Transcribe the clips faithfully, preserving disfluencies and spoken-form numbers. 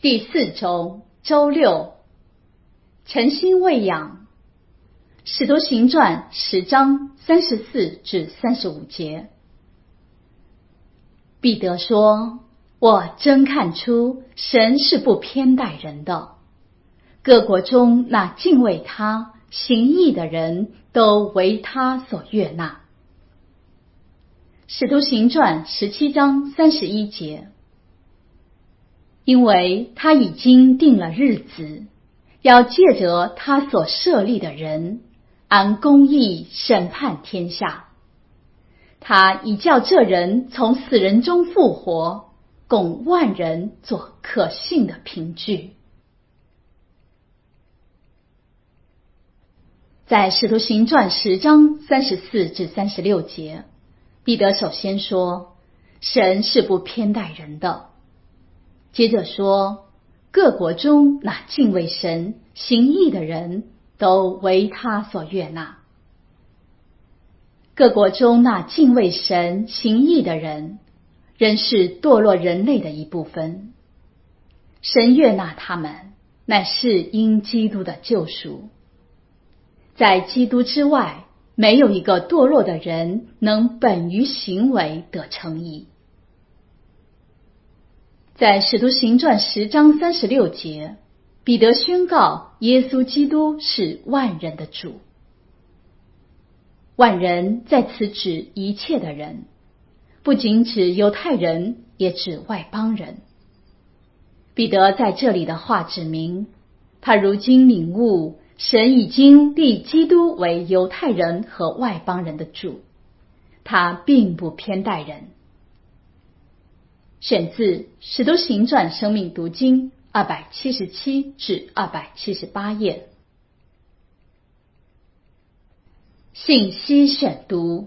第四周周六，诚心喂养。使徒行传十章三十四至三十五节。彼得说：我真看出神是不偏待人的，各国中那敬畏他行义的人都为他所悦纳。使徒行传十七章三十一节。因为他已经定了日子，要借着他所设立的人，按公义审判天下。他已叫这人从死人中复活，供万人做可信的凭据。在使徒行传十章三十四至三十六节，彼得首先说，神是不偏待人的。接着说，各国中那敬畏神行义的人都为他所悦纳。各国中那敬畏神行义的人，仍是堕落人类的一部分。神悦纳他们，乃是因基督的救赎。在基督之外，没有一个堕落的人能本于行为得称义。在使徒行传十章三十六节，彼得宣告耶稣基督是万人的主。万人在此指一切的人，不仅指犹太人，也指外邦人。彼得在这里的话指明，他如今领悟神已经立基督为犹太人和外邦人的主，他并不偏待人。选自《使徒行传生命读经》二百七十七至二百七十八页。信息选读。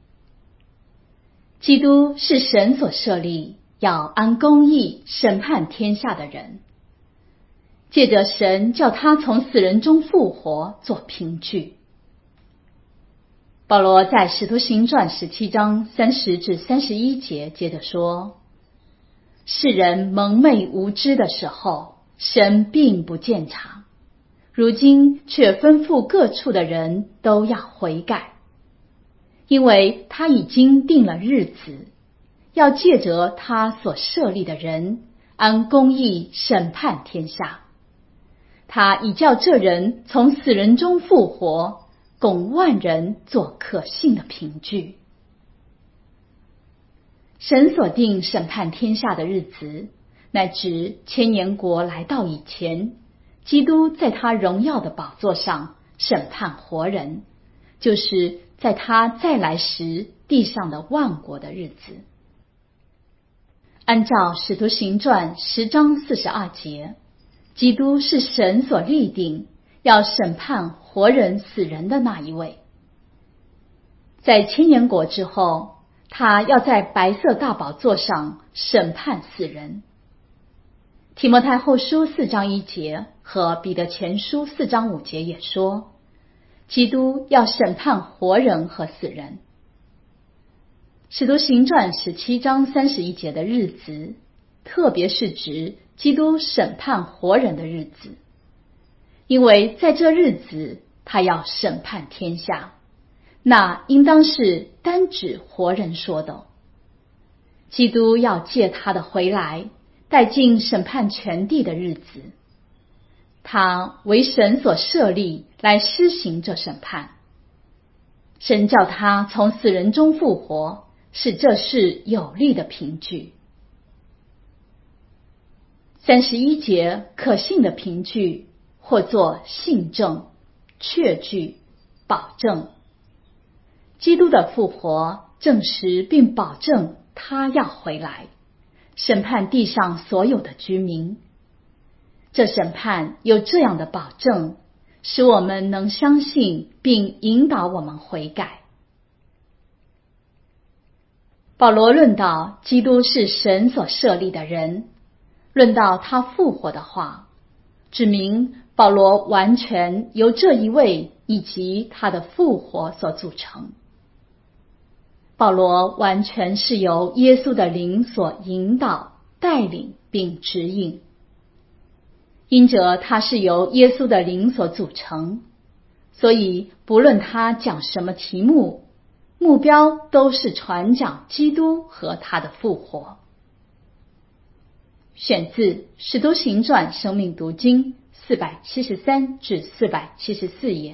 基督是神所设立，要按公义审判天下的人，借着神叫他从死人中复活做凭据。保罗在《使徒行传》十七章三十至三十一节接着说，世人蒙昧无知的时候，神并不鉴察，如今却吩咐各处的人都要悔改，因为他已经定了日子，要借着他所设立的人，按公义审判天下。他已叫这人从死人中复活，供万人做可信的凭据。神所定审判天下的日子，乃指千年国来到以前，基督在他荣耀的宝座上审判活人，就是在他再来时地上的万国的日子。按照使徒行传十章四十二节，基督是神所立定要审判活人死人的那一位。在千年国之后，他要在白色大宝座上审判死人。提摩太后书四章一节和彼得前书四章五节也说，基督要审判活人和死人。使徒行传十七章三十一节的日子，特别是指基督审判活人的日子，因为在这日子他要审判天下，那应当是单指活人说的。基督要借他的回来，带进审判全地的日子，他为神所设立来施行这审判。神叫他从死人中复活，是这事有力的凭据。三十一节可信的凭据，或作信证、确据、保证。基督的复活证实并保证他要回来，审判地上所有的居民。这审判有这样的保证，使我们能相信并引导我们悔改。保罗论到基督是神所设立的人，论到他复活的话，指明保罗完全由这一位以及他的复活所组成。保罗完全是由耶稣的灵所引导、带领并指引。 因着它是由耶稣的灵所组成，所以不论他讲什么题目，目标都是传讲基督和他的复活。选自《使徒行传》生命读经四百七十三至四百七十四页。《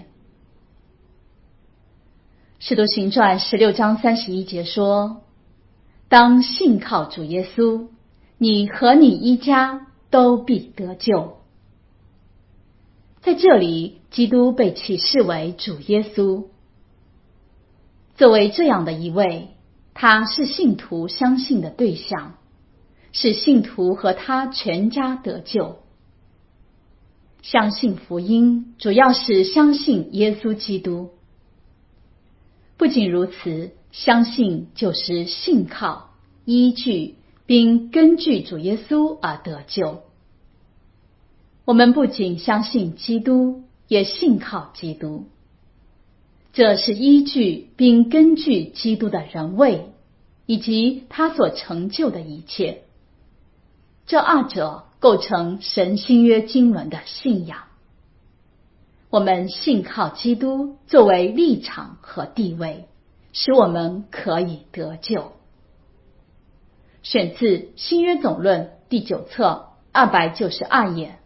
使徒行传》十六章三十一节说：当信靠主耶稣，你和你一家都必得救。在这里，基督被启示为主耶稣。作为这样的一位，他是信徒相信的对象，使信徒和他全家得救。相信福音主要是相信耶稣基督。不仅如此，相信就是信靠、依据并根据主耶稣而得救。我们不仅相信基督，也信靠基督。这是依据并根据基督的人位，以及他所成就的一切。这二者构成神新约经纶的信仰。我们信靠基督作为立场和地位，使我们可以得救。选自新约总论第九册二百九十二页。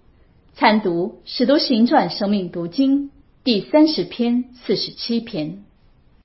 参读《使徒行传》生命读经第三十篇四十七篇。